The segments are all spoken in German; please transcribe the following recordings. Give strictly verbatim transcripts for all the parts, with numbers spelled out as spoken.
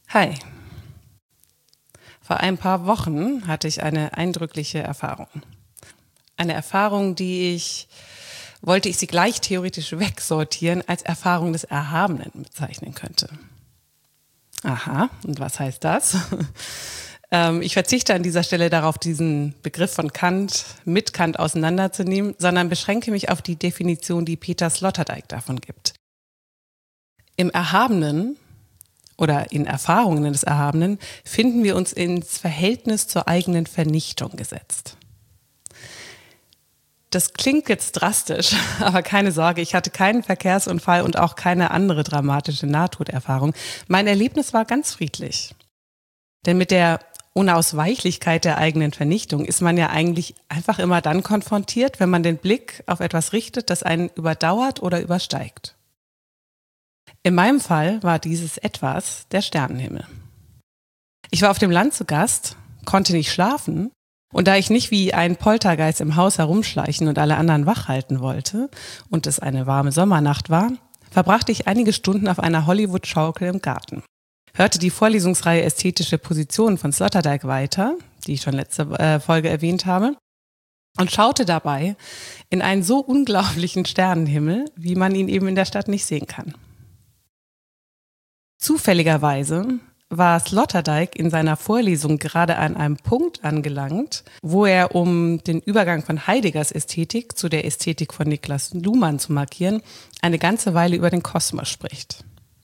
Hi. Vor ein paar Wochen hatte ich eine eindrückliche Erfahrung. Eine Erfahrung, die ich, wollte ich sie gleich theoretisch wegsortieren, als Erfahrung des Erhabenen bezeichnen könnte. Aha, und was heißt das? ähm, ich verzichte an dieser Stelle darauf, diesen Begriff von Kant mit Kant auseinanderzunehmen, sondern beschränke mich auf die Definition, die Peter Sloterdijk davon gibt. Im Erhabenen oder in Erfahrungen des Erhabenen finden wir uns ins Verhältnis zur eigenen Vernichtung gesetzt. Das klingt jetzt drastisch, aber keine Sorge, ich hatte keinen Verkehrsunfall und auch keine andere dramatische Nahtoderfahrung. Mein Erlebnis war ganz friedlich. Denn mit der Unausweichlichkeit der eigenen Vernichtung ist man ja eigentlich einfach immer dann konfrontiert, wenn man den Blick auf etwas richtet, das einen überdauert oder übersteigt. In meinem Fall war dieses Etwas der Sternenhimmel. Ich war auf dem Land zu Gast, konnte nicht schlafen und da ich nicht wie ein Poltergeist im Haus herumschleichen und alle anderen wach halten wollte und es eine warme Sommernacht war, verbrachte ich einige Stunden auf einer Hollywood-Schaukel im Garten. Hörte die Vorlesungsreihe Ästhetische Positionen von Sloterdijk weiter, die ich schon letzte äh, Folge erwähnt habe, und schaute dabei in einen so unglaublichen Sternenhimmel, wie man ihn eben in der Stadt nicht sehen kann. Zufälligerweise war Sloterdijk in seiner Vorlesung gerade an einem Punkt angelangt, wo er, um den Übergang von Heideggers Ästhetik zu der Ästhetik von Niklas Luhmann zu markieren, eine ganze Weile über den Kosmos spricht.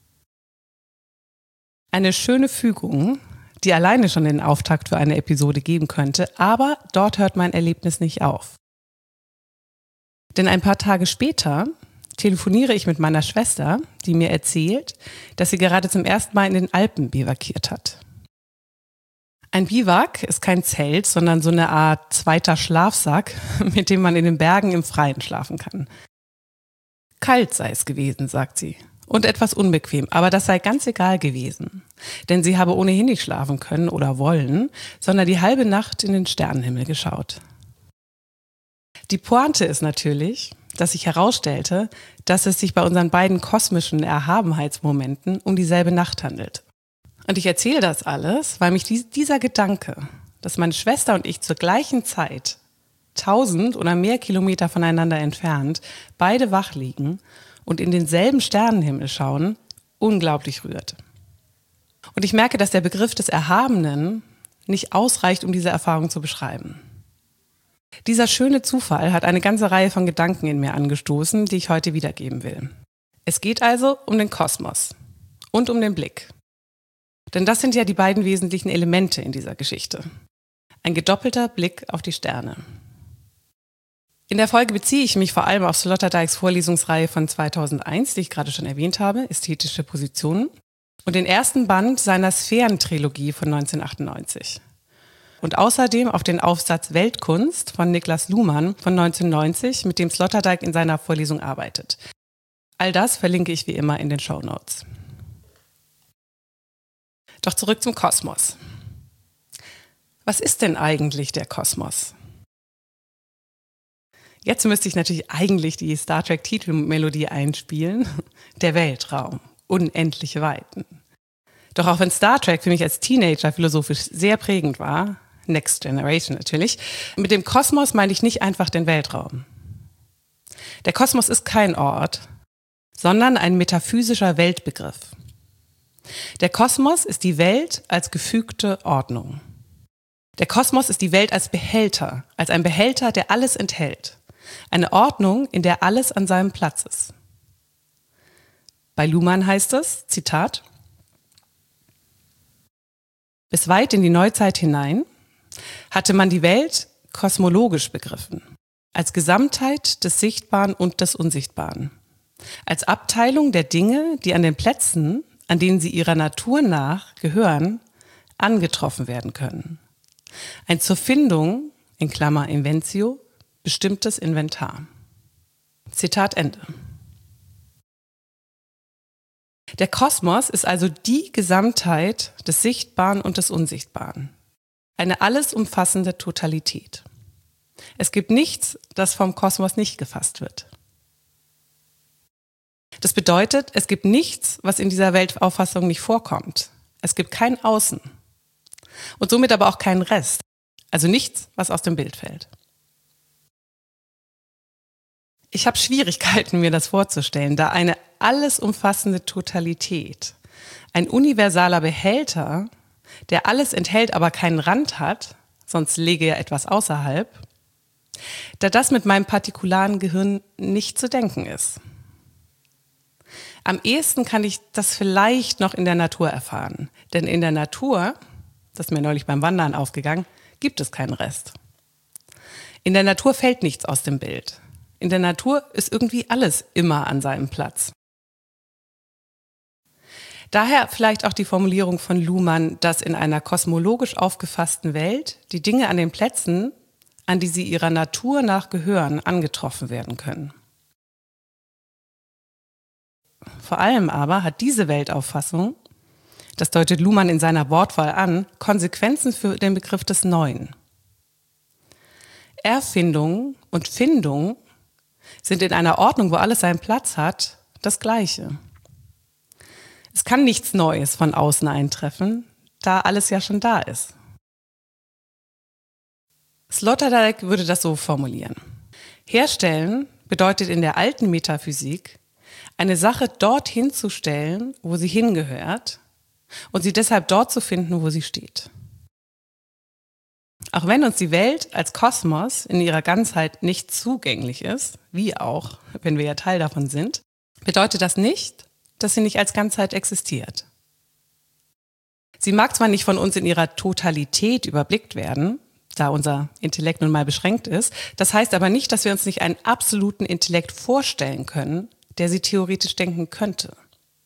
Eine schöne Fügung, die alleine schon den Auftakt für eine Episode geben könnte, aber dort hört mein Erlebnis nicht auf. Denn ein paar Tage später telefoniere ich mit meiner Schwester, die mir erzählt, dass sie gerade zum ersten Mal in den Alpen bivakiert hat. Ein Biwak ist kein Zelt, sondern so eine Art zweiter Schlafsack, mit dem man in den Bergen im Freien schlafen kann. Kalt sei es gewesen, sagt sie, und etwas unbequem, aber das sei ganz egal gewesen, denn sie habe ohnehin nicht schlafen können oder wollen, sondern die halbe Nacht in den Sternenhimmel geschaut. Die Pointe ist natürlich, dass sich herausstellte, dass es sich bei unseren beiden kosmischen Erhabenheitsmomenten um dieselbe Nacht handelt. Und ich erzähle das alles, weil mich dies, dieser Gedanke, dass meine Schwester und ich zur gleichen Zeit, tausend oder mehr Kilometer voneinander entfernt, beide wach liegen und in denselben Sternenhimmel schauen, unglaublich rührt. Und ich merke, dass der Begriff des Erhabenen nicht ausreicht, um diese Erfahrung zu beschreiben. Dieser schöne Zufall hat eine ganze Reihe von Gedanken in mir angestoßen, die ich heute wiedergeben will. Es geht also um den Kosmos und um den Blick. Denn das sind ja die beiden wesentlichen Elemente in dieser Geschichte. Ein gedoppelter Blick auf die Sterne. In der Folge beziehe ich mich vor allem auf Sloterdijks Vorlesungsreihe von zweitausendeins, die ich gerade schon erwähnt habe, Ästhetische Positionen, und den ersten Band seiner Sphären-Trilogie von neunzehnhundertachtundneunzig. Und außerdem auf den Aufsatz Weltkunst von Niklas Luhmann von neunzehnhundertneunzig, mit dem Sloterdijk in seiner Vorlesung arbeitet. All das verlinke ich wie immer in den Shownotes. Doch zurück zum Kosmos. Was ist denn eigentlich der Kosmos? Jetzt müsste ich natürlich eigentlich die Star Trek-Titelmelodie einspielen. Der Weltraum, unendliche Weiten. Doch auch wenn Star Trek für mich als Teenager philosophisch sehr prägend war, Next Generation natürlich, mit dem Kosmos meine ich nicht einfach den Weltraum. Der Kosmos ist kein Ort, sondern ein metaphysischer Weltbegriff. Der Kosmos ist die Welt als gefügte Ordnung. Der Kosmos ist die Welt als Behälter, als ein Behälter, der alles enthält. Eine Ordnung, in der alles an seinem Platz ist. Bei Luhmann heißt es, Zitat, bis weit in die Neuzeit hinein hatte man die Welt kosmologisch begriffen, als Gesamtheit des Sichtbaren und des Unsichtbaren, als Abteilung der Dinge, die an den Plätzen, an denen sie ihrer Natur nach gehören, angetroffen werden können. Ein zur Findung, in Klammer Inventio, bestimmtes Inventar. Zitat Ende. Der Kosmos ist also die Gesamtheit des Sichtbaren und des Unsichtbaren. Eine alles umfassende Totalität. Es gibt nichts, das vom Kosmos nicht gefasst wird. Das bedeutet, es gibt nichts, was in dieser Weltauffassung nicht vorkommt. Es gibt kein Außen und somit aber auch keinen Rest, also nichts, was aus dem Bild fällt. Ich habe Schwierigkeiten, mir das vorzustellen, da eine alles umfassende Totalität, ein universaler Behälter, der alles enthält, aber keinen Rand hat, sonst läge ja etwas außerhalb, da das mit meinem partikularen Gehirn nicht zu denken ist. Am ehesten kann ich das vielleicht noch in der Natur erfahren, denn in der Natur, das ist mir neulich beim Wandern aufgegangen, gibt es keinen Rest. In der Natur fällt nichts aus dem Bild. In der Natur ist irgendwie alles immer an seinem Platz. Daher vielleicht auch die Formulierung von Luhmann, dass in einer kosmologisch aufgefassten Welt die Dinge an den Plätzen, an die sie ihrer Natur nach gehören, angetroffen werden können. Vor allem aber hat diese Weltauffassung, das deutet Luhmann in seiner Wortwahl an, Konsequenzen für den Begriff des Neuen. Erfindung und Findung sind in einer Ordnung, wo alles seinen Platz hat, das Gleiche. Es kann nichts Neues von außen eintreffen, da alles ja schon da ist. Sloterdijk würde das so formulieren. Herstellen bedeutet in der alten Metaphysik, eine Sache dorthin zu stellen, wo sie hingehört und sie deshalb dort zu finden, wo sie steht. Auch wenn uns die Welt als Kosmos in ihrer Ganzheit nicht zugänglich ist, wie auch, wenn wir ja Teil davon sind, bedeutet das nicht, dass sie nicht als Ganzheit existiert. Sie mag zwar nicht von uns in ihrer Totalität überblickt werden, da unser Intellekt nun mal beschränkt ist, das heißt aber nicht, dass wir uns nicht einen absoluten Intellekt vorstellen können, der sie theoretisch denken könnte.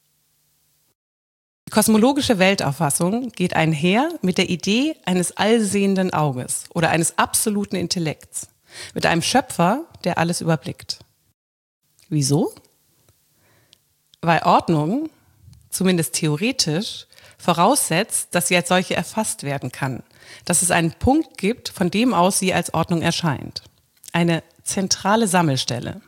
Die kosmologische Weltauffassung geht einher mit der Idee eines allsehenden Auges oder eines absoluten Intellekts, mit einem Schöpfer, der alles überblickt. Wieso? Weil Ordnung, zumindest theoretisch, voraussetzt, dass sie als solche erfasst werden kann, dass es einen Punkt gibt, von dem aus sie als Ordnung erscheint. Eine zentrale Sammelstelle.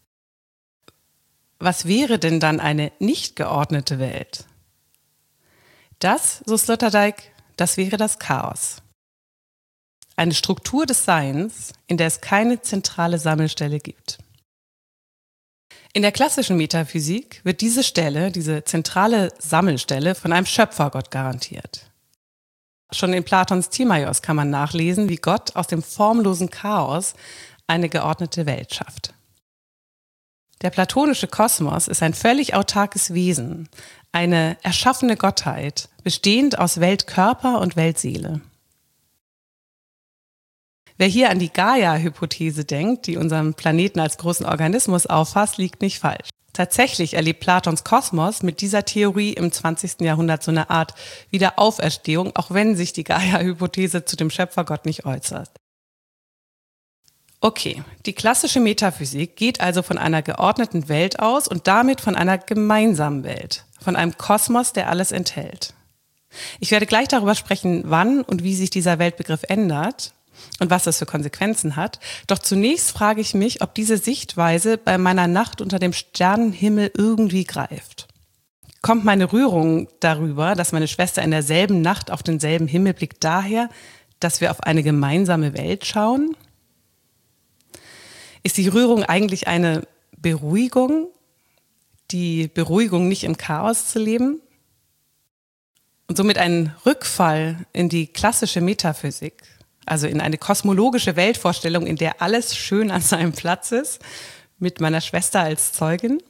Was wäre denn dann eine nicht geordnete Welt? Das, so Sloterdijk, das wäre das Chaos. Eine Struktur des Seins, in der es keine zentrale Sammelstelle gibt. In der klassischen Metaphysik wird diese Stelle, diese zentrale Sammelstelle, von einem Schöpfergott garantiert. Schon in Platons Timaios kann man nachlesen, wie Gott aus dem formlosen Chaos eine geordnete Welt schafft. Der platonische Kosmos ist ein völlig autarkes Wesen, eine erschaffene Gottheit, bestehend aus Weltkörper und Weltseele. Wer hier an die Gaia-Hypothese denkt, die unseren Planeten als großen Organismus auffasst, liegt nicht falsch. Tatsächlich erlebt Platons Kosmos mit dieser Theorie im zwanzigsten Jahrhundert so eine Art Wiederauferstehung, auch wenn sich die Gaia-Hypothese zu dem Schöpfergott nicht äußert. Okay, die klassische Metaphysik geht also von einer geordneten Welt aus und damit von einer gemeinsamen Welt, von einem Kosmos, der alles enthält. Ich werde gleich darüber sprechen, wann und wie sich dieser Weltbegriff ändert und was das für Konsequenzen hat. Doch zunächst frage ich mich, ob diese Sichtweise bei meiner Nacht unter dem Sternenhimmel irgendwie greift. Kommt meine Rührung darüber, dass meine Schwester in derselben Nacht auf denselben Himmel blickt, daher, dass wir auf eine gemeinsame Welt schauen? Ist die Rührung eigentlich eine Beruhigung, die Beruhigung, nicht im Chaos zu leben? Und somit ein Rückfall in die klassische Metaphysik, also in eine kosmologische Weltvorstellung, in der alles schön an seinem Platz ist, mit meiner Schwester als Zeugin?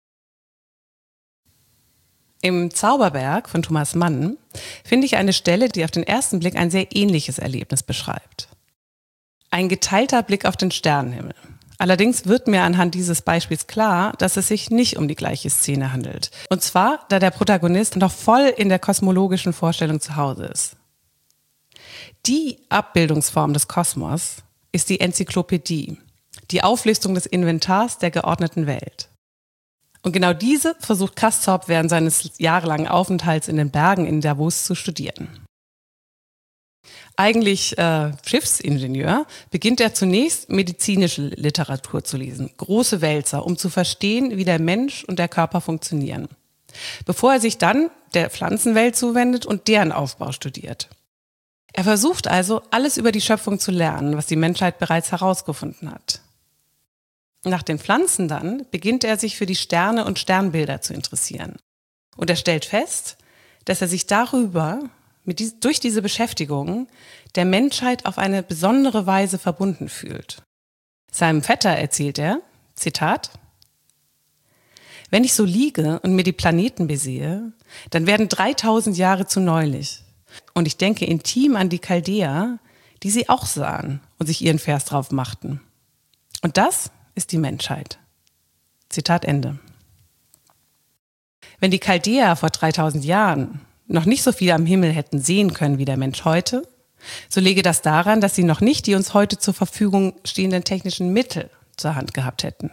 Im Zauberberg von Thomas Mann finde ich eine Stelle, die auf den ersten Blick ein sehr ähnliches Erlebnis beschreibt. Ein geteilter Blick auf den Sternenhimmel. Allerdings wird mir anhand dieses Beispiels klar, dass es sich nicht um die gleiche Szene handelt. Und zwar, da der Protagonist noch voll in der kosmologischen Vorstellung zu Hause ist. Die Abbildungsform des Kosmos ist die Enzyklopädie, die Auflistung des Inventars der geordneten Welt. Und genau diese versucht Castorp während seines jahrelangen Aufenthalts in den Bergen in Davos zu studieren. Eigentlich äh, Schiffsingenieur, beginnt er zunächst medizinische Literatur zu lesen, große Wälzer, um zu verstehen, wie der Mensch und der Körper funktionieren. bevor er sich dann der Pflanzenwelt zuwendet und deren Aufbau studiert. Er versucht also, alles über die Schöpfung zu lernen, was die Menschheit bereits herausgefunden hat. Nach den Pflanzen dann beginnt er sich für die Sterne und Sternbilder zu interessieren. Und er stellt fest, dass er sich darüber, mit dies, durch diese Beschäftigung, der Menschheit auf eine besondere Weise verbunden fühlt. Seinem Vetter erzählt er, Zitat: Wenn ich so liege und mir die Planeten besehe, dann werden dreitausend Jahre zu neulich. Und ich denke intim an die Chaldäer, die sie auch sahen und sich ihren Vers drauf machten. Und das ist die Menschheit. Zitat Ende. Wenn die Chaldäer vor dreitausend Jahren noch nicht so viel am Himmel hätten sehen können wie der Mensch heute, so läge das daran, dass sie noch nicht die uns heute zur Verfügung stehenden technischen Mittel zur Hand gehabt hätten.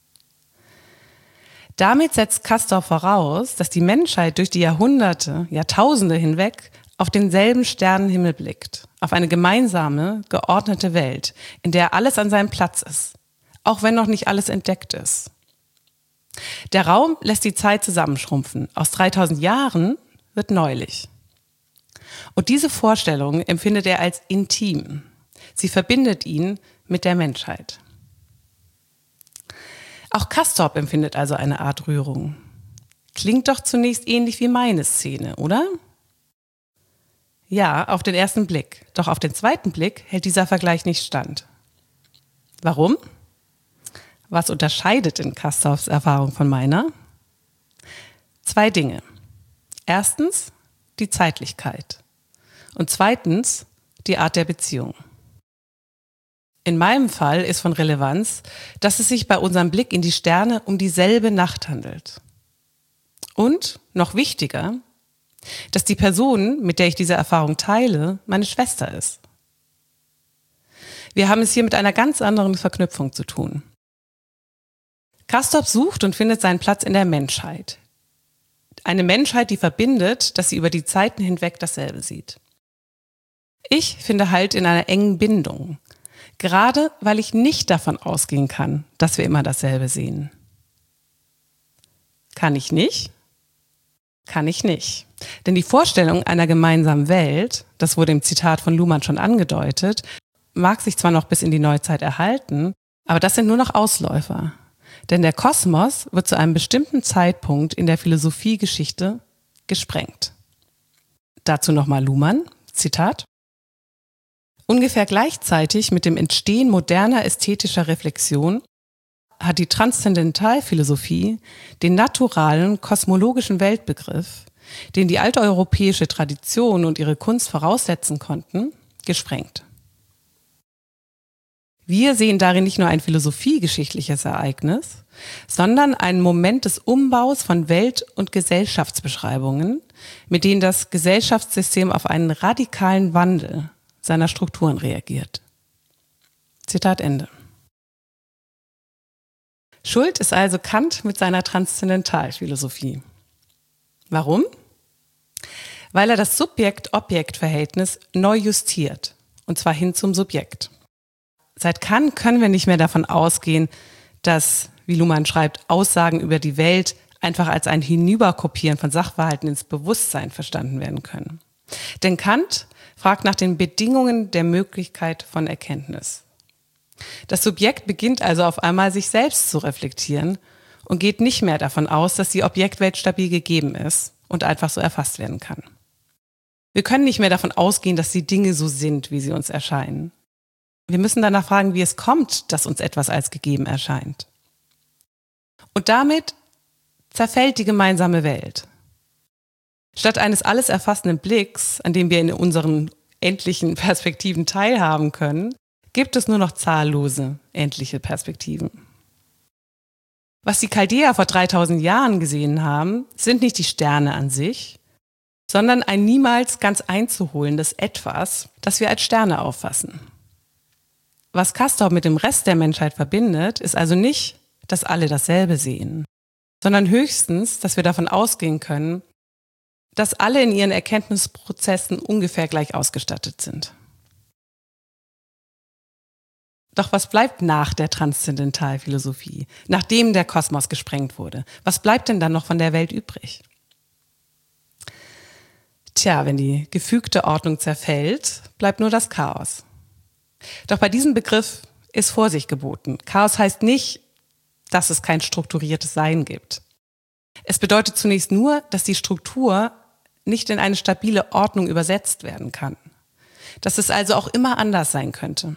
Damit setzt Castorp voraus, dass die Menschheit durch die Jahrhunderte, Jahrtausende hinweg auf denselben Sternenhimmel blickt, auf eine gemeinsame, geordnete Welt, in der alles an seinem Platz ist, auch wenn noch nicht alles entdeckt ist. Der Raum lässt die Zeit zusammenschrumpfen. Aus dreitausend Jahren wird neulich. Und diese Vorstellung empfindet er als intim. Sie verbindet ihn mit der Menschheit. Auch Castorp empfindet also eine Art Rührung. Klingt doch zunächst ähnlich wie meine Szene, oder? Ja, auf den ersten Blick. Doch auf den zweiten Blick hält dieser Vergleich nicht stand. Warum? Was unterscheidet in Castorps Erfahrung von meiner? Zwei Dinge. Erstens die Zeitlichkeit und zweitens die Art der Beziehung. In meinem Fall ist von Relevanz, dass es sich bei unserem Blick in die Sterne um dieselbe Nacht handelt. Und, noch wichtiger, dass die Person, mit der ich diese Erfahrung teile, meine Schwester ist. Wir haben es hier mit einer ganz anderen Verknüpfung zu tun. Castorp sucht und findet seinen Platz in der Menschheit. Eine Menschheit, die verbindet, dass sie über die Zeiten hinweg dasselbe sieht. Ich finde Halt in einer engen Bindung, gerade weil ich nicht davon ausgehen kann, dass wir immer dasselbe sehen. Kann ich nicht? Kann ich nicht. Denn die Vorstellung einer gemeinsamen Welt, das wurde im Zitat von Luhmann schon angedeutet, mag sich zwar noch bis in die Neuzeit erhalten, aber das sind nur noch Ausläufer. Denn der Kosmos wird zu einem bestimmten Zeitpunkt in der Philosophiegeschichte gesprengt. Dazu nochmal Luhmann, Zitat: Ungefähr gleichzeitig mit dem Entstehen moderner ästhetischer Reflexion hat die Transzendentalphilosophie den naturalen kosmologischen Weltbegriff, den die alteuropäische Tradition und ihre Kunst voraussetzen konnten, gesprengt. Wir sehen darin nicht nur ein philosophiegeschichtliches Ereignis, sondern einen Moment des Umbaus von Welt- und Gesellschaftsbeschreibungen, mit denen das Gesellschaftssystem auf einen radikalen Wandel seiner Strukturen reagiert. Zitat Ende. Schuld ist also Kant mit seiner Transzendentalphilosophie. Warum? Weil er das Subjekt-Objekt-Verhältnis neu justiert, und zwar hin zum Subjekt. Seit Kant können wir nicht mehr davon ausgehen, dass, wie Luhmann schreibt, Aussagen über die Welt einfach als ein Hinüberkopieren von Sachverhalten ins Bewusstsein verstanden werden können. Denn Kant fragt nach den Bedingungen der Möglichkeit von Erkenntnis. Das Subjekt beginnt also auf einmal, sich selbst zu reflektieren und geht nicht mehr davon aus, dass die Objektwelt stabil gegeben ist und einfach so erfasst werden kann. Wir können nicht mehr davon ausgehen, dass die Dinge so sind, wie sie uns erscheinen. Wir müssen danach fragen, wie es kommt, dass uns etwas als gegeben erscheint. Und damit zerfällt die gemeinsame Welt. Statt eines alles erfassenden Blicks, an dem wir in unseren endlichen Perspektiven teilhaben können, gibt es nur noch zahllose endliche Perspektiven. Was die Chaldäer vor dreitausend Jahren gesehen haben, sind nicht die Sterne an sich, sondern ein niemals ganz einzuholendes Etwas, das wir als Sterne auffassen. Was Castorp mit dem Rest der Menschheit verbindet, ist also nicht, dass alle dasselbe sehen, sondern höchstens, dass wir davon ausgehen können, dass alle in ihren Erkenntnisprozessen ungefähr gleich ausgestattet sind. Doch was bleibt nach der Transzendentalphilosophie, nachdem der Kosmos gesprengt wurde? Was bleibt denn dann noch von der Welt übrig? Tja, wenn die gefügte Ordnung zerfällt, bleibt nur das Chaos. Doch bei diesem Begriff ist Vorsicht geboten. Chaos heißt nicht, dass es kein strukturiertes Sein gibt. Es bedeutet zunächst nur, dass die Struktur nicht in eine stabile Ordnung übersetzt werden kann. Dass es also auch immer anders sein könnte.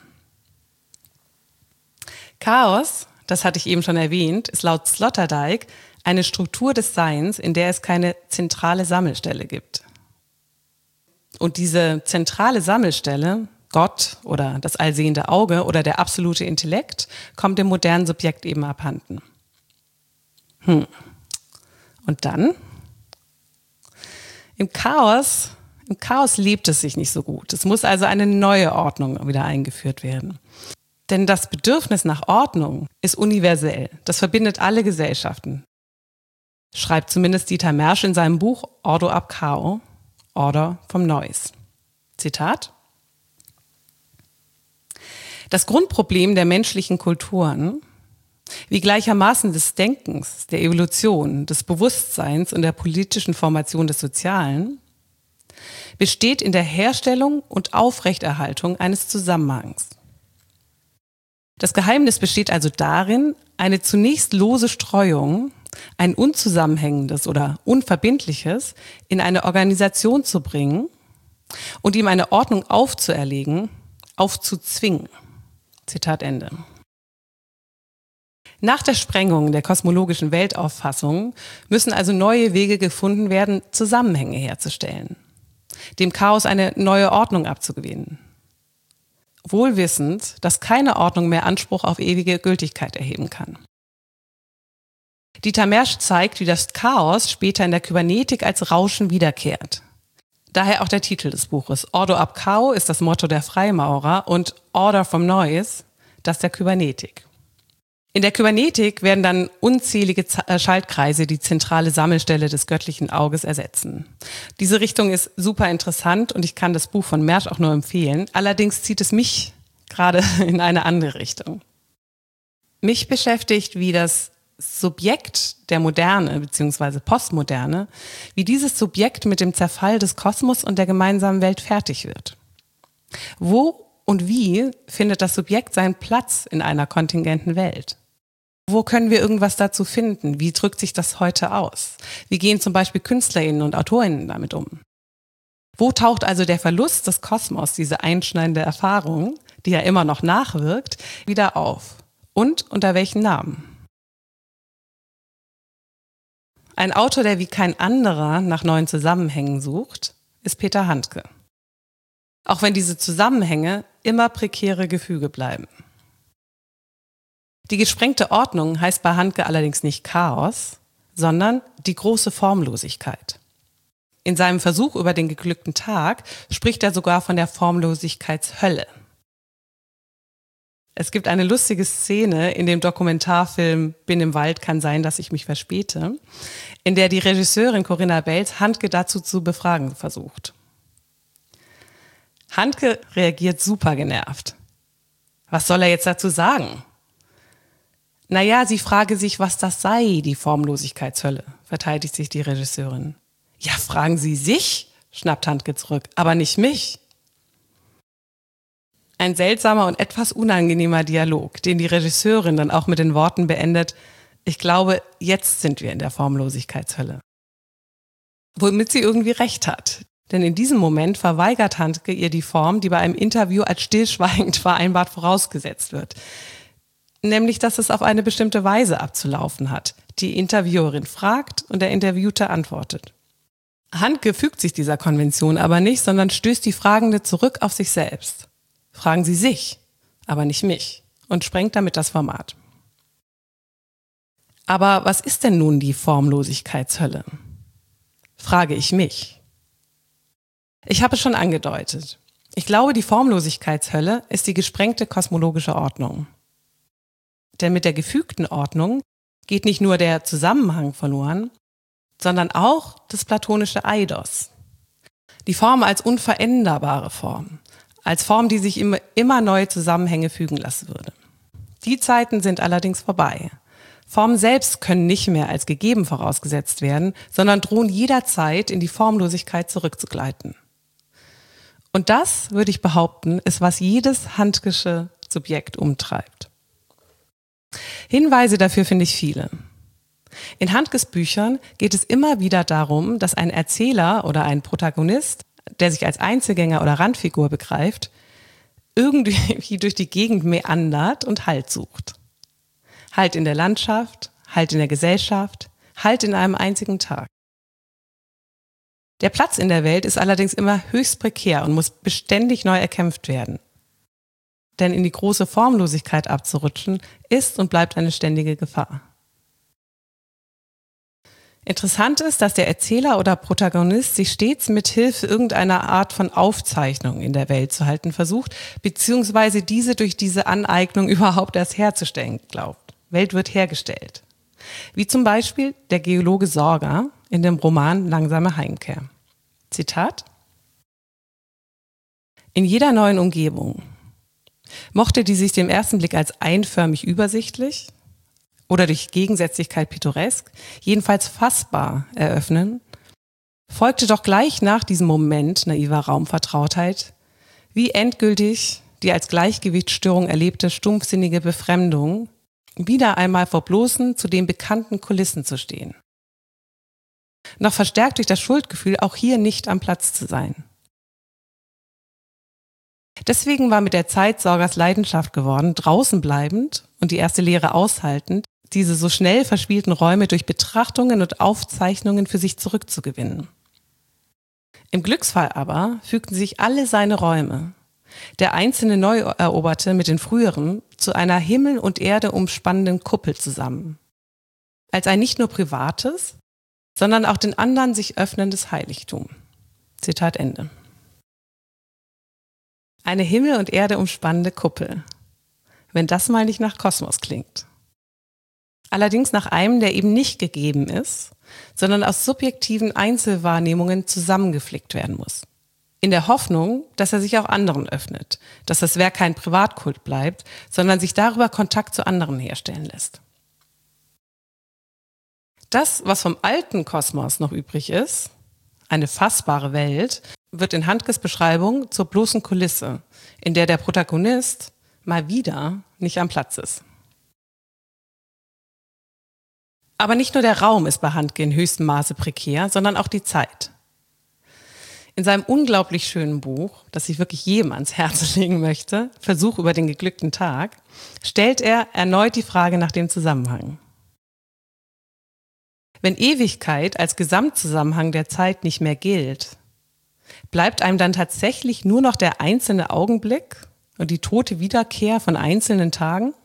Chaos, das hatte ich eben schon erwähnt, ist laut Sloterdijk eine Struktur des Seins, in der es keine zentrale Sammelstelle gibt. Und diese zentrale Sammelstelle, Gott oder das allsehende Auge oder der absolute Intellekt, kommt dem modernen Subjekt eben abhanden. Hm. Und dann? Im Chaos, im Chaos lebt es sich nicht so gut. Es muss also eine neue Ordnung wieder eingeführt werden. Denn das Bedürfnis nach Ordnung ist universell. Das verbindet alle Gesellschaften. Schreibt zumindest Dieter Mersch in seinem Buch Ordo ab Chao, Order vom Neues. Zitat: Das Grundproblem der menschlichen Kulturen, wie gleichermaßen des Denkens, der Evolution, des Bewusstseins und der politischen Formation des Sozialen, besteht in der Herstellung und Aufrechterhaltung eines Zusammenhangs. Das Geheimnis besteht also darin, eine zunächst lose Streuung, ein unzusammenhängendes oder unverbindliches in eine Organisation zu bringen und ihm eine Ordnung aufzuerlegen, aufzuzwingen. Zitat Ende. Nach der Sprengung der kosmologischen Weltauffassung müssen also neue Wege gefunden werden, Zusammenhänge herzustellen, dem Chaos eine neue Ordnung abzugewinnen. Wohlwissend, dass keine Ordnung mehr Anspruch auf ewige Gültigkeit erheben kann. Dieter Mersch zeigt, wie das Chaos später in der Kybernetik als Rauschen wiederkehrt. Daher auch der Titel des Buches. Ordo ab Chao ist das Motto der Freimaurer und Order from Noise das der Kybernetik. In der Kybernetik werden dann unzählige Schaltkreise die zentrale Sammelstelle des göttlichen Auges ersetzen. Diese Richtung ist super interessant und ich kann das Buch von Mersch auch nur empfehlen. Allerdings zieht es mich gerade in eine andere Richtung. Mich beschäftigt, wie das Subjekt der Moderne bzw. Postmoderne, wie dieses Subjekt mit dem Zerfall des Kosmos und der gemeinsamen Welt fertig wird. Wo und wie findet das Subjekt seinen Platz in einer kontingenten Welt? Wo können wir irgendwas dazu finden? Wie drückt sich das heute aus? Wie gehen zum Beispiel KünstlerInnen und AutorInnen damit um? Wo taucht also der Verlust des Kosmos, diese einschneidende Erfahrung, die ja immer noch nachwirkt, wieder auf? Und unter welchen Namen? Ein Autor, der wie kein anderer nach neuen Zusammenhängen sucht, ist Peter Handke. Auch wenn diese Zusammenhänge immer prekäre Gefüge bleiben. Die gesprengte Ordnung heißt bei Handke allerdings nicht Chaos, sondern die große Formlosigkeit. In seinem Versuch über den geglückten Tag spricht er sogar von der Formlosigkeitshölle. Es gibt eine lustige Szene in dem Dokumentarfilm Bin im Wald, kann sein, dass ich mich verspäte, in der die Regisseurin Corinna Belz Handke dazu zu befragen versucht. Handke reagiert super genervt. Was soll er jetzt dazu sagen? Naja, sie frage sich, was das sei, die Formlosigkeitshölle, verteidigt sich die Regisseurin. Ja, fragen Sie sich, schnappt Handke zurück, aber nicht mich. Ein seltsamer und etwas unangenehmer Dialog, den die Regisseurin dann auch mit den Worten beendet: Ich glaube, jetzt sind wir in der Formlosigkeitshölle. Womit sie irgendwie recht hat. Denn in diesem Moment verweigert Handke ihr die Form, die bei einem Interview als stillschweigend vereinbart vorausgesetzt wird. Nämlich, dass es auf eine bestimmte Weise abzulaufen hat. Die Interviewerin fragt und der Interviewte antwortet. Handke fügt sich dieser Konvention aber nicht, sondern stößt die Fragende zurück auf sich selbst. Fragen Sie sich, aber nicht mich, und sprengt damit das Format. Aber was ist denn nun die Formlosigkeitshölle? Frage ich mich. Ich habe es schon angedeutet. Ich glaube, die Formlosigkeitshölle ist die gesprengte kosmologische Ordnung. Denn mit der gefügten Ordnung geht nicht nur der Zusammenhang verloren, sondern auch das platonische Eidos. Die Form als unveränderbare Form, als Form, die sich immer, immer neue Zusammenhänge fügen lassen würde. Die Zeiten sind allerdings vorbei. Formen selbst können nicht mehr als gegeben vorausgesetzt werden, sondern drohen jederzeit in die Formlosigkeit zurückzugleiten. Und das, würde ich behaupten, ist, was jedes Handkesche Subjekt umtreibt. Hinweise dafür finde ich viele. In Handkes Büchern geht es immer wieder darum, dass ein Erzähler oder ein Protagonist, der sich als Einzelgänger oder Randfigur begreift, irgendwie durch die Gegend meandert und Halt sucht. Halt in der Landschaft, Halt in der Gesellschaft, Halt in einem einzigen Tag. Der Platz in der Welt ist allerdings immer höchst prekär und muss beständig neu erkämpft werden. Denn in die große Formlosigkeit abzurutschen, ist und bleibt eine ständige Gefahr. Interessant ist, dass der Erzähler oder Protagonist sich stets mit Hilfe irgendeiner Art von Aufzeichnung in der Welt zu halten versucht, beziehungsweise diese durch diese Aneignung überhaupt erst herzustellen glaubt. Welt wird hergestellt. Wie zum Beispiel der Geologe Sorger in dem Roman Langsame Heimkehr. Zitat: In jeder neuen Umgebung, mochte die sich dem ersten Blick als einförmig übersichtlich oder durch Gegensätzlichkeit pittoresk, jedenfalls fassbar eröffnen, folgte doch gleich nach diesem Moment naiver Raumvertrautheit, wie endgültig die als Gleichgewichtsstörung erlebte stumpfsinnige Befremdung, wieder einmal vor bloßen, zu den bekannten Kulissen zu stehen. Noch verstärkt durch das Schuldgefühl, auch hier nicht am Platz zu sein. Deswegen war mit der Zeit Sorgers Leidenschaft geworden, draußen bleibend und die erste Lehre aushaltend, diese so schnell verspielten Räume durch Betrachtungen und Aufzeichnungen für sich zurückzugewinnen. Im Glücksfall aber fügten sich alle seine Räume, der einzelne neu eroberte mit den früheren, zu einer Himmel und Erde umspannenden Kuppel zusammen. Als ein nicht nur privates, sondern auch den anderen sich öffnendes Heiligtum. Zitat Ende. Eine Himmel und Erde umspannende Kuppel. Wenn das mal nicht nach Kosmos klingt. Allerdings nach einem, der eben nicht gegeben ist, sondern aus subjektiven Einzelwahrnehmungen zusammengeflickt werden muss. In der Hoffnung, dass er sich auch anderen öffnet, dass das Werk kein Privatkult bleibt, sondern sich darüber Kontakt zu anderen herstellen lässt. Das, was vom alten Kosmos noch übrig ist, eine fassbare Welt, wird in Handkes Beschreibung zur bloßen Kulisse, in der der Protagonist mal wieder nicht am Platz ist. Aber nicht nur der Raum ist bei Handke in höchstem Maße prekär, sondern auch die Zeit. In seinem unglaublich schönen Buch, das ich wirklich jedem ans Herz legen möchte, Versuch über den geglückten Tag, stellt er erneut die Frage nach dem Zusammenhang. Wenn Ewigkeit als Gesamtzusammenhang der Zeit nicht mehr gilt, bleibt einem dann tatsächlich nur noch der einzelne Augenblick und die tote Wiederkehr von einzelnen Tagen?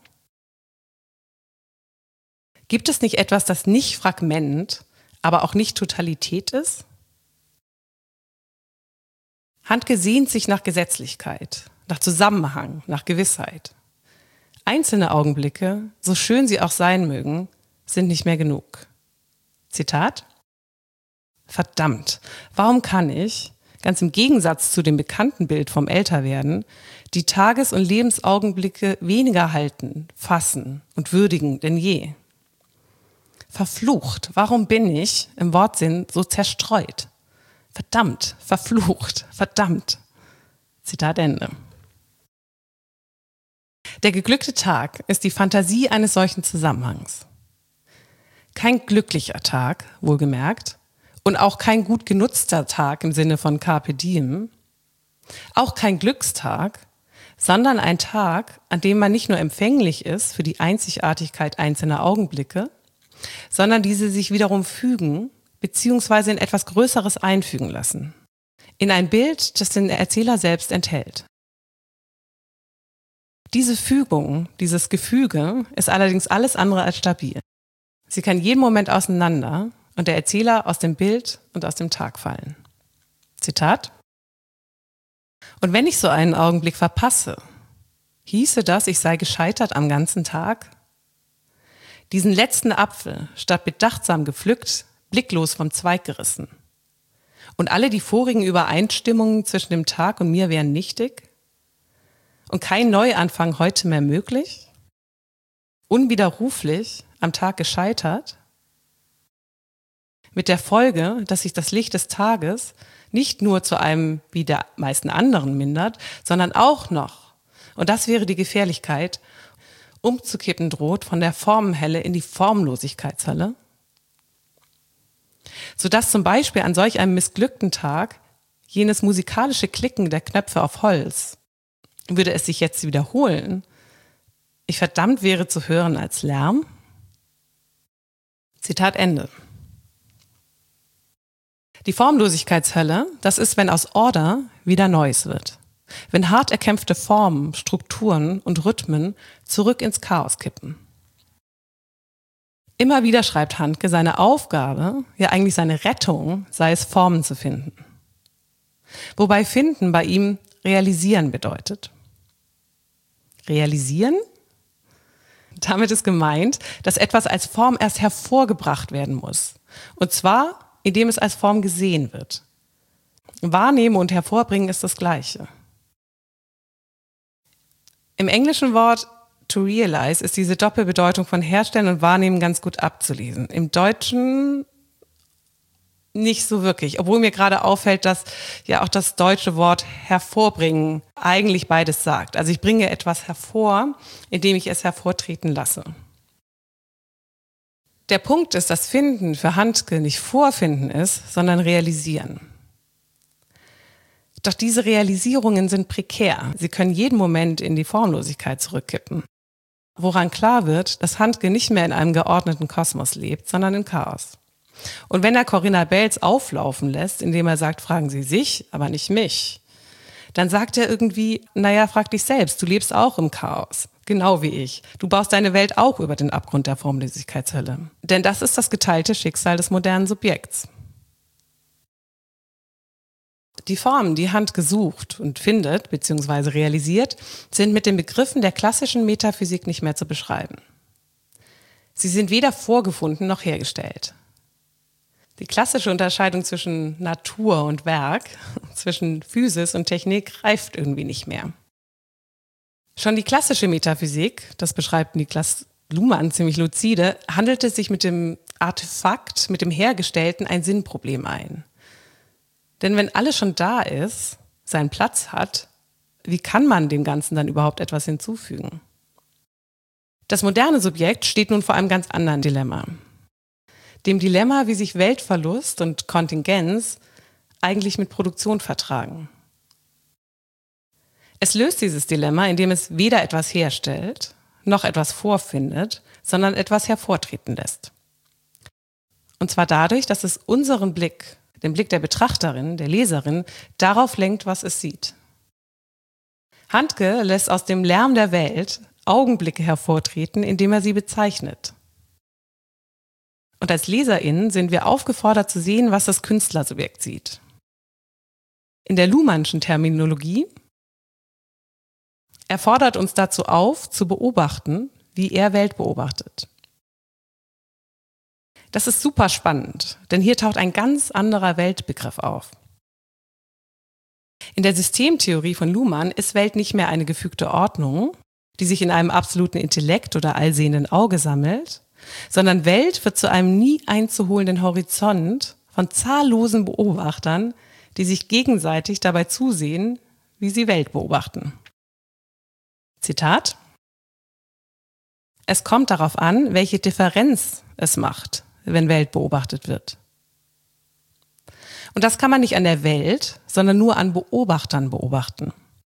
Gibt es nicht etwas, das nicht Fragment, aber auch nicht Totalität ist? Handke sehnt sich nach Gesetzlichkeit, nach Zusammenhang, nach Gewissheit. Einzelne Augenblicke, so schön sie auch sein mögen, sind nicht mehr genug. Zitat: Verdammt, warum kann ich, ganz im Gegensatz zu dem bekannten Bild vom Älterwerden, die Tages- und Lebensaugenblicke weniger halten, fassen und würdigen denn je? Verflucht, warum bin ich, im Wortsinn, so zerstreut? Verdammt, verflucht, verdammt. Zitat Ende. Der geglückte Tag ist die Fantasie eines solchen Zusammenhangs. Kein glücklicher Tag, wohlgemerkt, und auch kein gut genutzter Tag im Sinne von Carpe Diem, auch kein Glückstag, sondern ein Tag, an dem man nicht nur empfänglich ist für die Einzigartigkeit einzelner Augenblicke, sondern diese sich wiederum fügen beziehungsweise in etwas Größeres einfügen lassen. In ein Bild, das den Erzähler selbst enthält. Diese Fügung, dieses Gefüge ist allerdings alles andere als stabil. Sie kann jeden Moment auseinander und der Erzähler aus dem Bild und aus dem Tag fallen. Zitat: Und wenn ich so einen Augenblick verpasse, hieße das, ich sei gescheitert am ganzen Tag? Diesen letzten Apfel, statt bedachtsam gepflückt, blicklos vom Zweig gerissen. Und alle die vorigen Übereinstimmungen zwischen dem Tag und mir wären nichtig? Und kein Neuanfang heute mehr möglich? unwiderruflich am Tag gescheitert, mit der Folge, dass sich das Licht des Tages nicht nur zu einem wie der meisten anderen mindert, sondern auch noch, und das wäre die Gefährlichkeit, umzukippen droht von der Formenhelle in die Formlosigkeitshölle, sodass zum Beispiel an solch einem missglückten Tag jenes musikalische Klicken der Knöpfe auf Holz, würde es sich jetzt wiederholen, ich verdammt wäre zu hören als Lärm? Zitat Ende. Die Formlosigkeitshölle, das ist, wenn aus Order wieder Neues wird. Wenn hart erkämpfte Formen, Strukturen und Rhythmen zurück ins Chaos kippen. Immer wieder schreibt Handke, seine Aufgabe, ja eigentlich seine Rettung, sei es Formen zu finden. Wobei finden bei ihm realisieren bedeutet. Realisieren? Damit ist gemeint, dass etwas als Form erst hervorgebracht werden muss. Und zwar, indem es als Form gesehen wird. Wahrnehmen und hervorbringen ist das Gleiche. Im englischen Wort to realize ist diese Doppelbedeutung von herstellen und wahrnehmen ganz gut abzulesen. Im Deutschen nicht so wirklich, obwohl mir gerade auffällt, dass ja auch das deutsche Wort hervorbringen eigentlich beides sagt. Also ich bringe etwas hervor, indem ich es hervortreten lasse. Der Punkt ist, dass Finden für Handke nicht Vorfinden ist, sondern Realisieren. Doch diese Realisierungen sind prekär. Sie können jeden Moment in die Formlosigkeit zurückkippen. Woran klar wird, dass Handke nicht mehr in einem geordneten Kosmos lebt, sondern im Chaos. Und wenn er Corinna Belz auflaufen lässt, indem er sagt, fragen Sie sich, aber nicht mich, dann sagt er irgendwie, naja, frag dich selbst, du lebst auch im Chaos, genau wie ich. Du baust deine Welt auch über den Abgrund der Formlosigkeitshölle. Denn das ist das geteilte Schicksal des modernen Subjekts. Die Formen, die Handke sucht und findet bzw. realisiert, sind mit den Begriffen der klassischen Metaphysik nicht mehr zu beschreiben. Sie sind weder vorgefunden noch hergestellt. Die klassische Unterscheidung zwischen Natur und Werk, zwischen Physis und Technik greift irgendwie nicht mehr. Schon die klassische Metaphysik, das beschreibt Niklas Luhmann ziemlich luzide, handelte sich mit dem Artefakt, mit dem Hergestellten ein Sinnproblem ein. Denn wenn alles schon da ist, seinen Platz hat, wie kann man dem Ganzen dann überhaupt etwas hinzufügen? Das moderne Subjekt steht nun vor einem ganz anderen Dilemma. Dem Dilemma, wie sich Weltverlust und Kontingenz eigentlich mit Produktion vertragen. Es löst dieses Dilemma, indem es weder etwas herstellt, noch etwas vorfindet, sondern etwas hervortreten lässt. Und zwar dadurch, dass es unseren Blick, den Blick der Betrachterin, der Leserin, darauf lenkt, was es sieht. Handke lässt aus dem Lärm der Welt Augenblicke hervortreten, indem er sie bezeichnet. Und als LeserInnen sind wir aufgefordert zu sehen, was das Künstlersubjekt sieht. In der Luhmannschen Terminologie: Er fordert uns dazu auf, zu beobachten, wie er Welt beobachtet. Das ist super spannend, denn hier taucht ein ganz anderer Weltbegriff auf. In der Systemtheorie von Luhmann ist Welt nicht mehr eine gefügte Ordnung, die sich in einem absoluten Intellekt oder allsehenden Auge sammelt, sondern Welt wird zu einem nie einzuholenden Horizont von zahllosen Beobachtern, die sich gegenseitig dabei zusehen, wie sie Welt beobachten. Zitat: Es kommt darauf an, welche Differenz es macht, wenn Welt beobachtet wird. Und das kann man nicht an der Welt, sondern nur an Beobachtern beobachten.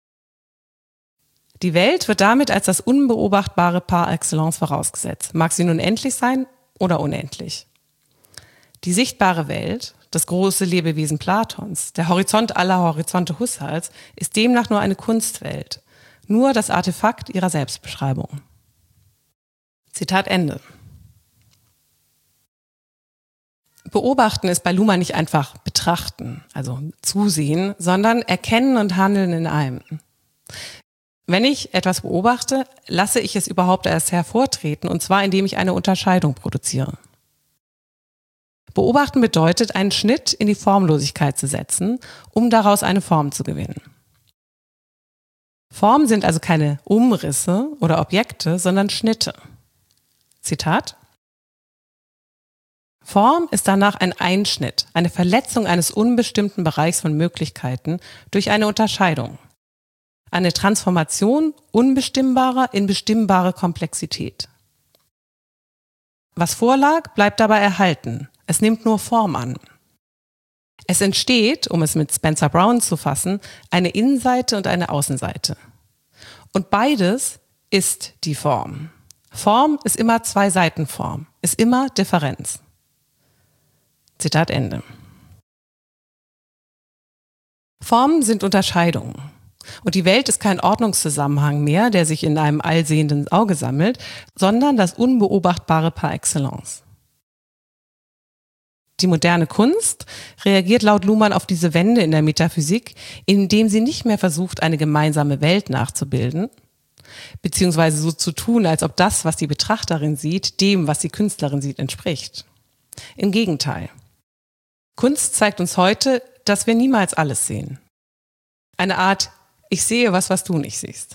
Die Welt wird damit als das Unbeobachtbare par excellence vorausgesetzt. Mag sie nun endlich sein oder unendlich. Die sichtbare Welt, das große Lebewesen Platons, der Horizont aller Horizonte Husserls, ist demnach nur eine Kunstwelt, nur das Artefakt ihrer Selbstbeschreibung. Zitat Ende. Beobachten ist bei Luhmann nicht einfach betrachten, also zusehen, sondern erkennen und handeln in einem. Wenn ich etwas beobachte, lasse ich es überhaupt erst hervortreten, und zwar indem ich eine Unterscheidung produziere. Beobachten bedeutet, einen Schnitt in die Formlosigkeit zu setzen, um daraus eine Form zu gewinnen. Formen sind also keine Umrisse oder Objekte, sondern Schnitte. Zitat: Form ist danach ein Einschnitt, eine Verletzung eines unbestimmten Bereichs von Möglichkeiten durch eine Unterscheidung. Eine Transformation unbestimmbarer in bestimmbare Komplexität. Was vorlag, bleibt dabei erhalten. Es nimmt nur Form an. Es entsteht, um es mit Spencer Brown zu fassen, eine Innenseite und eine Außenseite. Und beides ist die Form. Form ist immer Zwei-Seiten-Form, ist immer Differenz. Zitat Ende. Formen sind Unterscheidungen. Und die Welt ist kein Ordnungszusammenhang mehr, der sich in einem allsehenden Auge sammelt, sondern das Unbeobachtbare par excellence. Die moderne Kunst reagiert laut Luhmann auf diese Wende in der Metaphysik, indem sie nicht mehr versucht, eine gemeinsame Welt nachzubilden, beziehungsweise so zu tun, als ob das, was die Betrachterin sieht, dem, was die Künstlerin sieht, entspricht. Im Gegenteil. Kunst zeigt uns heute, dass wir niemals alles sehen. Eine Art Ich sehe was, was du nicht siehst.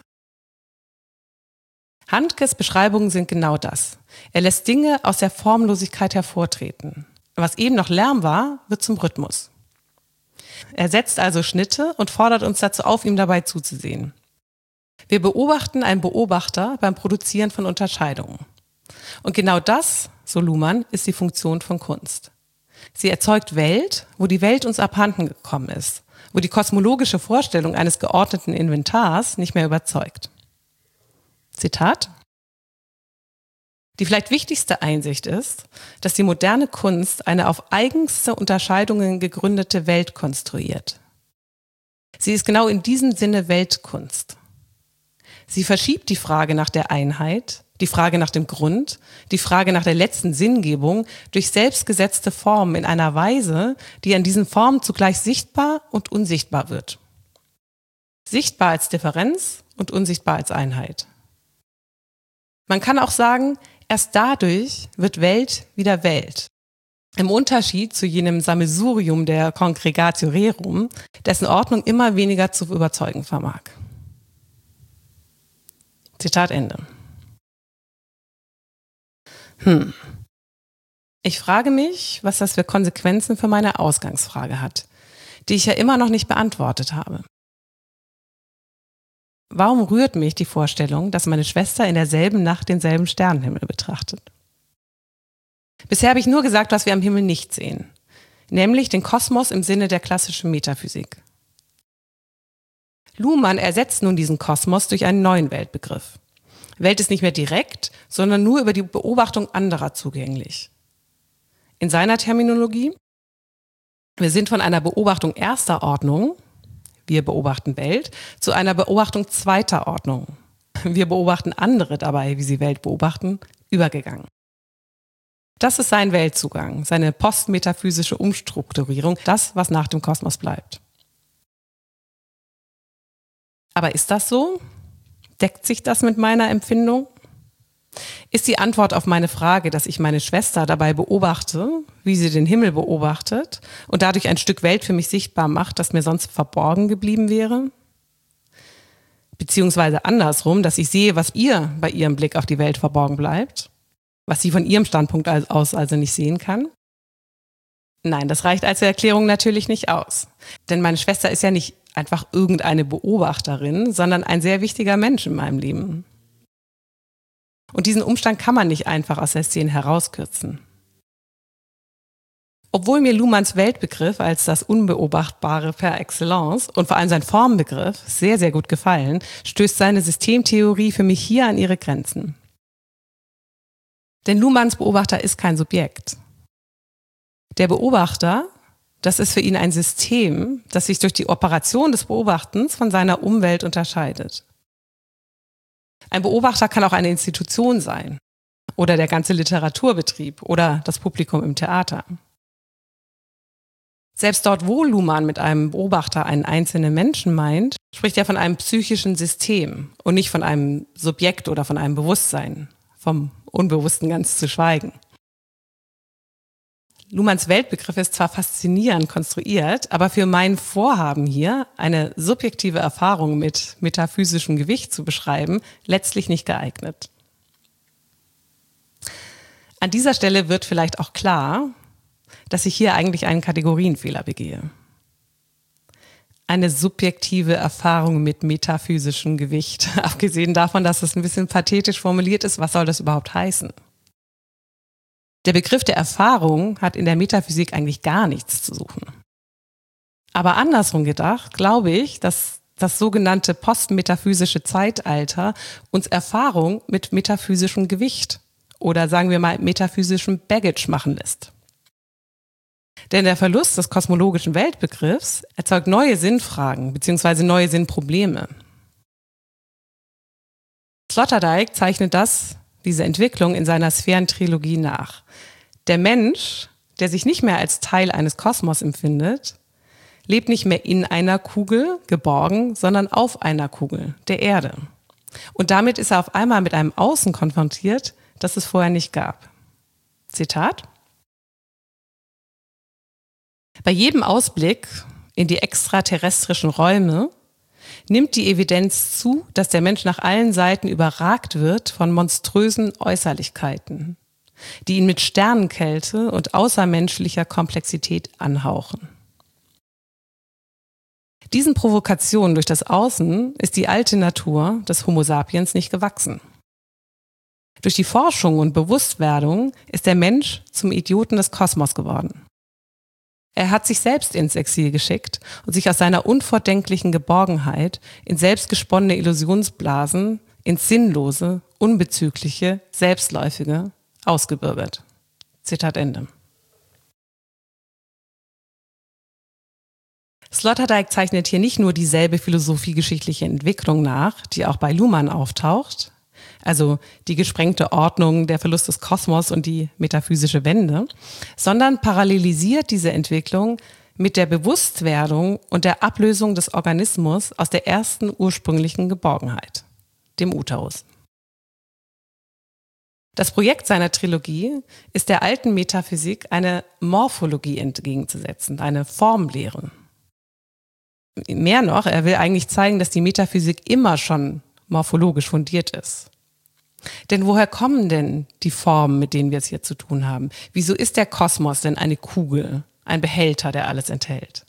Handkes Beschreibungen sind genau das. Er lässt Dinge aus der Formlosigkeit hervortreten. Was eben noch Lärm war, wird zum Rhythmus. Er setzt also Schnitte und fordert uns dazu auf, ihm dabei zuzusehen. Wir beobachten einen Beobachter beim Produzieren von Unterscheidungen. Und genau das, so Luhmann, ist die Funktion von Kunst. Sie erzeugt Welt, wo die Welt uns abhanden gekommen ist, wo die kosmologische Vorstellung eines geordneten Inventars nicht mehr überzeugt. Zitat: Die vielleicht wichtigste Einsicht ist, dass die moderne Kunst eine auf eigenste Unterscheidungen gegründete Welt konstruiert. Sie ist genau in diesem Sinne Weltkunst. Sie verschiebt die Frage nach der Einheit, die Frage nach dem Grund, die Frage nach der letzten Sinngebung durch selbstgesetzte Formen in einer Weise, die an diesen Formen zugleich sichtbar und unsichtbar wird. Sichtbar als Differenz und unsichtbar als Einheit. Man kann auch sagen, erst dadurch wird Welt wieder Welt. Im Unterschied zu jenem Sammelsurium der Congregatio Rerum, dessen Ordnung immer weniger zu überzeugen vermag. Zitat Ende. Hm. Ich frage mich, was das für Konsequenzen für meine Ausgangsfrage hat, die ich ja immer noch nicht beantwortet habe. Warum rührt mich die Vorstellung, dass meine Schwester in derselben Nacht denselben Sternenhimmel betrachtet? Bisher habe ich nur gesagt, was wir am Himmel nicht sehen, nämlich den Kosmos im Sinne der klassischen Metaphysik. Luhmann ersetzt nun diesen Kosmos durch einen neuen Weltbegriff. Welt ist nicht mehr direkt, sondern nur über die Beobachtung anderer zugänglich. In seiner Terminologie: Wir sind von einer Beobachtung erster Ordnung, wir beobachten Welt, zu einer Beobachtung zweiter Ordnung, wir beobachten andere dabei, wie sie Welt beobachten, übergegangen. Das ist sein Weltzugang, seine postmetaphysische Umstrukturierung, das, was nach dem Kosmos bleibt. Aber ist das so? Deckt sich das mit meiner Empfindung? Ist die Antwort auf meine Frage, dass ich meine Schwester dabei beobachte, wie sie den Himmel beobachtet und dadurch ein Stück Welt für mich sichtbar macht, das mir sonst verborgen geblieben wäre? Beziehungsweise andersrum, dass ich sehe, was ihr bei ihrem Blick auf die Welt verborgen bleibt, was sie von ihrem Standpunkt aus also nicht sehen kann? Nein, das reicht als Erklärung natürlich nicht aus. Denn meine Schwester ist ja nicht einfach irgendeine Beobachterin, sondern ein sehr wichtiger Mensch in meinem Leben. Und diesen Umstand kann man nicht einfach aus der Szene herauskürzen. Obwohl mir Luhmanns Weltbegriff als das Unbeobachtbare par excellence und vor allem sein Formbegriff sehr, sehr gut gefallen, stößt seine Systemtheorie für mich hier an ihre Grenzen. Denn Luhmanns Beobachter ist kein Subjekt. Der Beobachter, das ist für ihn ein System, das sich durch die Operation des Beobachtens von seiner Umwelt unterscheidet. Ein Beobachter kann auch eine Institution sein oder der ganze Literaturbetrieb oder das Publikum im Theater. Selbst dort, wo Luhmann mit einem Beobachter einen einzelnen Menschen meint, spricht er von einem psychischen System und nicht von einem Subjekt oder von einem Bewusstsein, vom Unbewussten ganz zu schweigen. Luhmanns Weltbegriff ist zwar faszinierend konstruiert, aber für mein Vorhaben hier, eine subjektive Erfahrung mit metaphysischem Gewicht zu beschreiben, letztlich nicht geeignet. An dieser Stelle wird vielleicht auch klar, dass ich hier eigentlich einen Kategorienfehler begehe. Eine subjektive Erfahrung mit metaphysischem Gewicht. Abgesehen davon, dass es ein bisschen pathetisch formuliert ist, was soll das überhaupt heißen? Der Begriff der Erfahrung hat in der Metaphysik eigentlich gar nichts zu suchen. Aber andersrum gedacht, glaube ich, dass das sogenannte postmetaphysische Zeitalter uns Erfahrung mit metaphysischem Gewicht oder sagen wir mal metaphysischem Baggage machen lässt. Denn der Verlust des kosmologischen Weltbegriffs erzeugt neue Sinnfragen bzw. neue Sinnprobleme. Sloterdijk zeichnet das, diese Entwicklung in seiner Sphärentrilogie nach. Der Mensch, der sich nicht mehr als Teil eines Kosmos empfindet, lebt nicht mehr in einer Kugel, geborgen, sondern auf einer Kugel, der Erde. Und damit ist er auf einmal mit einem Außen konfrontiert, das es vorher nicht gab. Zitat: Bei jedem Ausblick in die extraterrestrischen Räume nimmt die Evidenz zu, dass der Mensch nach allen Seiten überragt wird von monströsen Äußerlichkeiten, die ihn mit Sternenkälte und außermenschlicher Komplexität anhauchen. Diesen Provokationen durch das Außen ist die alte Natur des Homo sapiens nicht gewachsen. Durch die Forschung und Bewusstwerdung ist der Mensch zum Idioten des Kosmos geworden. Er hat sich selbst ins Exil geschickt und sich aus seiner unvordenklichen Geborgenheit in selbstgesponnene Illusionsblasen, ins Sinnlose, Unbezügliche, Selbstläufige ausgebürgert. Zitat Ende. Sloterdijk zeichnet hier nicht nur dieselbe philosophiegeschichtliche Entwicklung nach, die auch bei Luhmann auftaucht, also die gesprengte Ordnung, der Verlust des Kosmos und die metaphysische Wende, sondern parallelisiert diese Entwicklung mit der Bewusstwerdung und der Ablösung des Organismus aus der ersten ursprünglichen Geborgenheit, dem Uterus. Das Projekt seiner Trilogie ist der alten Metaphysik eine Morphologie entgegenzusetzen, eine Formlehre. Mehr noch, er will eigentlich zeigen, dass die Metaphysik immer schon morphologisch fundiert ist. Denn woher kommen denn die Formen, mit denen wir es hier zu tun haben? Wieso ist der Kosmos denn eine Kugel, ein Behälter, der alles enthält?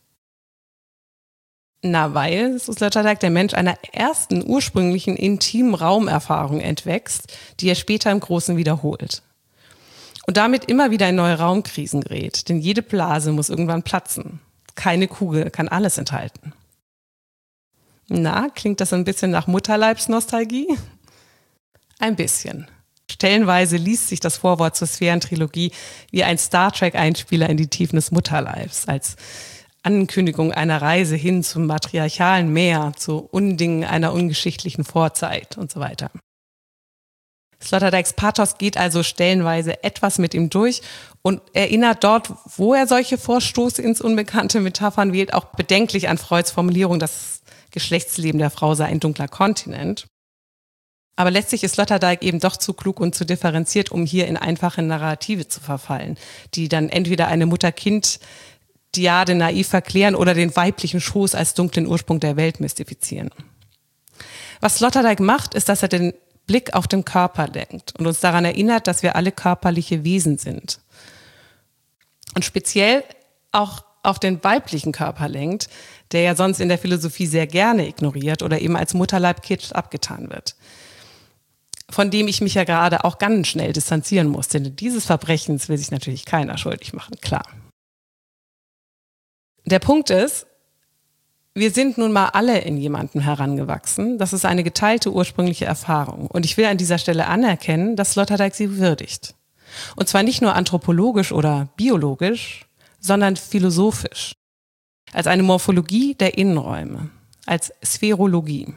Na, weil, so Sloterdijk, der Mensch einer ersten ursprünglichen intimen Raumerfahrung entwächst, die er später im Großen wiederholt. Und damit immer wieder in neue Raumkrisen gerät, denn jede Blase muss irgendwann platzen. Keine Kugel kann alles enthalten. Na, klingt das ein bisschen nach Mutterleibsnostalgie? Ein bisschen. Stellenweise liest sich das Vorwort zur Sphärentrilogie wie ein Star Trek-Einspieler in die Tiefen des Mutterleibs, als Ankündigung einer Reise hin zum matriarchalen Meer, zu Undingen einer ungeschichtlichen Vorzeit und so weiter. Sloterdijks Pathos geht also stellenweise etwas mit ihm durch und erinnert dort, wo er solche Vorstoße ins Unbekannte Metaphern wählt, auch bedenklich an Freuds Formulierung, das Geschlechtsleben der Frau sei ein dunkler Kontinent. Aber letztlich ist Sloterdijk eben doch zu klug und zu differenziert, um hier in einfache Narrative zu verfallen, die dann entweder eine Mutter-Kind-Dyade naiv verklären oder den weiblichen Schoß als dunklen Ursprung der Welt mystifizieren. Was Sloterdijk macht, ist, dass er den Blick auf den Körper lenkt und uns daran erinnert, dass wir alle körperliche Wesen sind. Und speziell auch auf den weiblichen Körper lenkt, der ja sonst in der Philosophie sehr gerne ignoriert oder eben als Mutterleib-Kitsch abgetan wird. Von dem ich mich ja gerade auch ganz schnell distanzieren muss, denn dieses Verbrechens will sich natürlich keiner schuldig machen, klar. Der Punkt ist, wir sind nun mal alle in jemanden herangewachsen. Das ist eine geteilte ursprüngliche Erfahrung. Und ich will an dieser Stelle anerkennen, dass Sloterdijk sie würdigt. Und zwar nicht nur anthropologisch oder biologisch, sondern philosophisch. Als eine Morphologie der Innenräume, als Spherologie.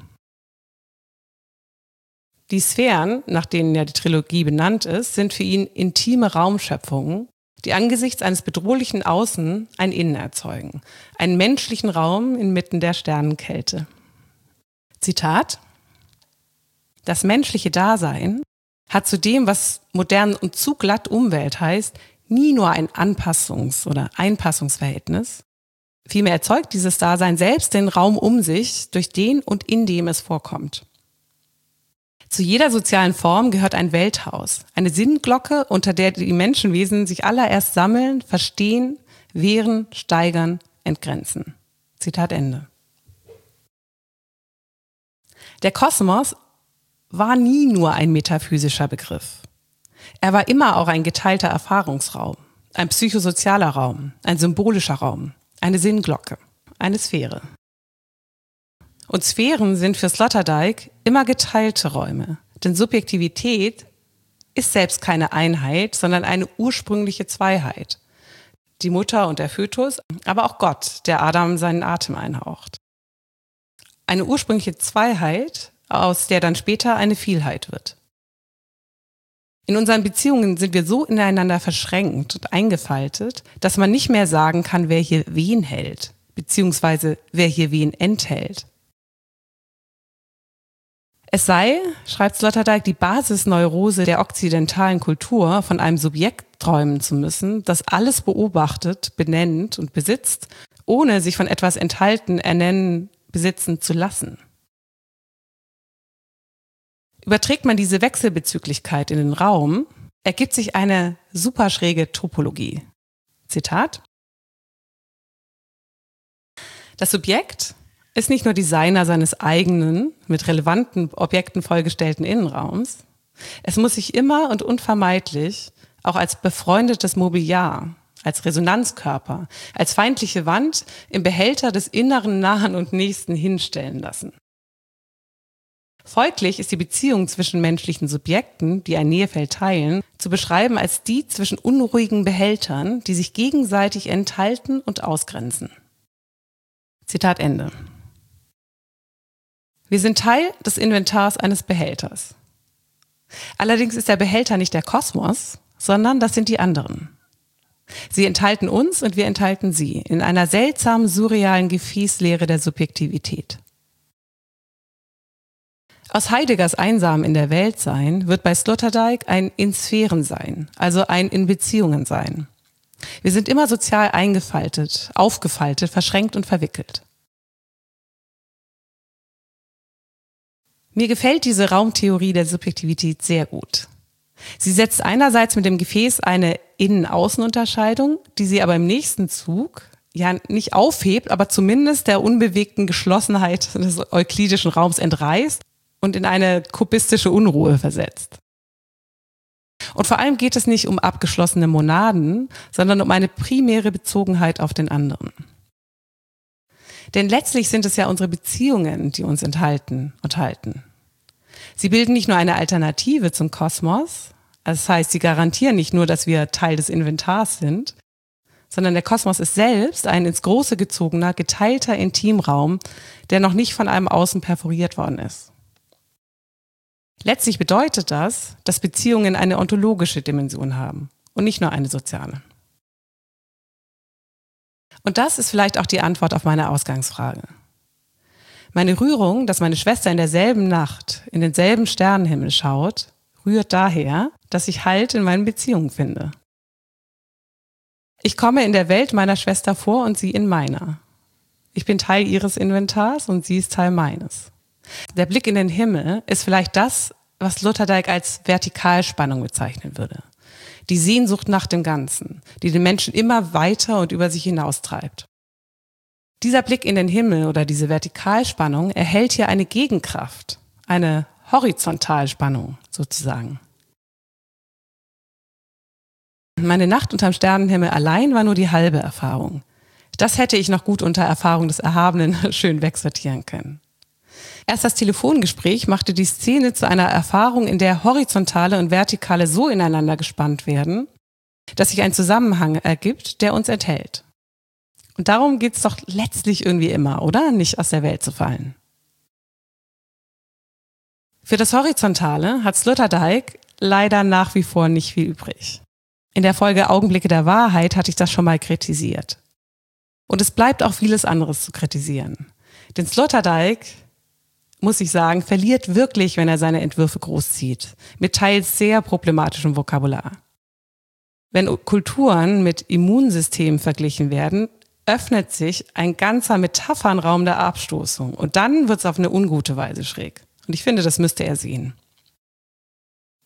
Die Sphären, nach denen ja die Trilogie benannt ist, sind für ihn intime Raumschöpfungen, die angesichts eines bedrohlichen Außen ein Innen erzeugen. Einen menschlichen Raum inmitten der Sternenkälte. Zitat: Das menschliche Dasein hat zu dem, was modern und zu glatt Umwelt heißt, nie nur ein Anpassungs- oder Einpassungsverhältnis. Vielmehr erzeugt dieses Dasein selbst den Raum um sich, durch den und in dem es vorkommt. Zu jeder sozialen Form gehört ein Welthaus, eine Sinnglocke, unter der die Menschenwesen sich allererst sammeln, verstehen, wehren, steigern, entgrenzen. Zitat Ende. Der Kosmos war nie nur ein metaphysischer Begriff. Er war immer auch ein geteilter Erfahrungsraum, ein psychosozialer Raum, ein symbolischer Raum, eine Sinnglocke, eine Sphäre. Und Sphären sind für Sloterdijk immer geteilte Räume, denn Subjektivität ist selbst keine Einheit, sondern eine ursprüngliche Zweiheit. Die Mutter und der Fötus, aber auch Gott, der Adam seinen Atem einhaucht. Eine ursprüngliche Zweiheit, aus der dann später eine Vielheit wird. In unseren Beziehungen sind wir so ineinander verschränkt und eingefaltet, dass man nicht mehr sagen kann, wer hier wen hält, beziehungsweise wer hier wen enthält. Es sei, schreibt Sloterdijk, die Basisneurose der okzidentalen Kultur, von einem Subjekt träumen zu müssen, das alles beobachtet, benennt und besitzt, ohne sich von etwas enthalten, ernennen, besitzen zu lassen. Überträgt man diese Wechselbezüglichkeit in den Raum, ergibt sich eine superschräge Topologie. Zitat: Das Subjekt ist nicht nur Designer seines eigenen, mit relevanten Objekten vollgestellten Innenraums, es muss sich immer und unvermeidlich auch als befreundetes Mobiliar, als Resonanzkörper, als feindliche Wand im Behälter des inneren Nahen und Nächsten hinstellen lassen. Folglich ist die Beziehung zwischen menschlichen Subjekten, die ein Nähefeld teilen, zu beschreiben als die zwischen unruhigen Behältern, die sich gegenseitig enthalten und ausgrenzen. Zitat Ende. Wir sind Teil des Inventars eines Behälters. Allerdings ist der Behälter nicht der Kosmos, sondern das sind die anderen. Sie enthalten uns und wir enthalten sie in einer seltsamen, surrealen Gefäßlehre der Subjektivität. Aus Heideggers Einsam in der Welt sein wird bei Sloterdijk ein in Sphären sein, also ein in Beziehungen sein. Wir sind immer sozial eingefaltet, aufgefaltet, verschränkt und verwickelt. Mir gefällt diese Raumtheorie der Subjektivität sehr gut. Sie setzt einerseits mit dem Gefäß eine Innen-Außen-Unterscheidung, die sie aber im nächsten Zug ja nicht aufhebt, aber zumindest der unbewegten Geschlossenheit des euklidischen Raums entreißt und in eine kubistische Unruhe versetzt. Und vor allem geht es nicht um abgeschlossene Monaden, sondern um eine primäre Bezogenheit auf den anderen. Denn letztlich sind es ja unsere Beziehungen, die uns enthalten und halten. Sie bilden nicht nur eine Alternative zum Kosmos, das heißt, sie garantieren nicht nur, dass wir Teil des Inventars sind, sondern der Kosmos ist selbst ein ins Große gezogener, geteilter Intimraum, der noch nicht von einem Außen perforiert worden ist. Letztlich bedeutet das, dass Beziehungen eine ontologische Dimension haben und nicht nur eine soziale. Und das ist vielleicht auch die Antwort auf meine Ausgangsfrage. Meine Rührung, dass meine Schwester in derselben Nacht in denselben Sternenhimmel schaut, rührt daher, dass ich Halt in meinen Beziehungen finde. Ich komme in der Welt meiner Schwester vor und sie in meiner. Ich bin Teil ihres Inventars und sie ist Teil meines. Der Blick in den Himmel ist vielleicht das, was Sloterdijk als Vertikalspannung bezeichnen würde. Die Sehnsucht nach dem Ganzen, die den Menschen immer weiter und über sich hinaustreibt. Dieser Blick in den Himmel oder diese Vertikalspannung erhält hier eine Gegenkraft, eine Horizontalspannung sozusagen. Meine Nacht unterm Sternenhimmel allein war nur die halbe Erfahrung. Das hätte ich noch gut unter Erfahrung des Erhabenen schön wegsortieren können. Erst das Telefongespräch machte die Szene zu einer Erfahrung, in der Horizontale und Vertikale so ineinander gespannt werden, dass sich ein Zusammenhang ergibt, der uns enthält. Und darum geht es doch letztlich irgendwie immer, oder? Nicht aus der Welt zu fallen. Für das Horizontale hat Sloterdijk leider nach wie vor nicht viel übrig. In der Folge Augenblicke der Wahrheit hatte ich das schon mal kritisiert. Und es bleibt auch vieles anderes zu kritisieren. Denn Sloterdijk, muss ich sagen, verliert wirklich, wenn er seine Entwürfe großzieht, mit teils sehr problematischem Vokabular. Wenn Kulturen mit Immunsystemen verglichen werden, öffnet sich ein ganzer Metaphernraum der Abstoßung und dann wird es auf eine ungute Weise schräg. Und ich finde, das müsste er sehen.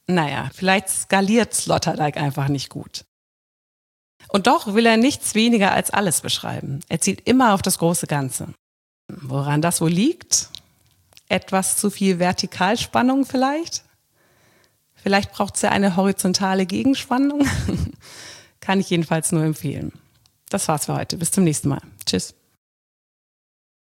Naja, vielleicht skaliert Sloterdijk einfach nicht gut. Und doch will er nichts weniger als alles beschreiben. Er zielt immer auf das große Ganze. Woran das wohl liegt? Etwas zu viel Vertikalspannung vielleicht? Vielleicht braucht es ja eine horizontale Gegenspannung. Kann ich jedenfalls nur empfehlen. Das war's für heute. Bis zum nächsten Mal. Tschüss.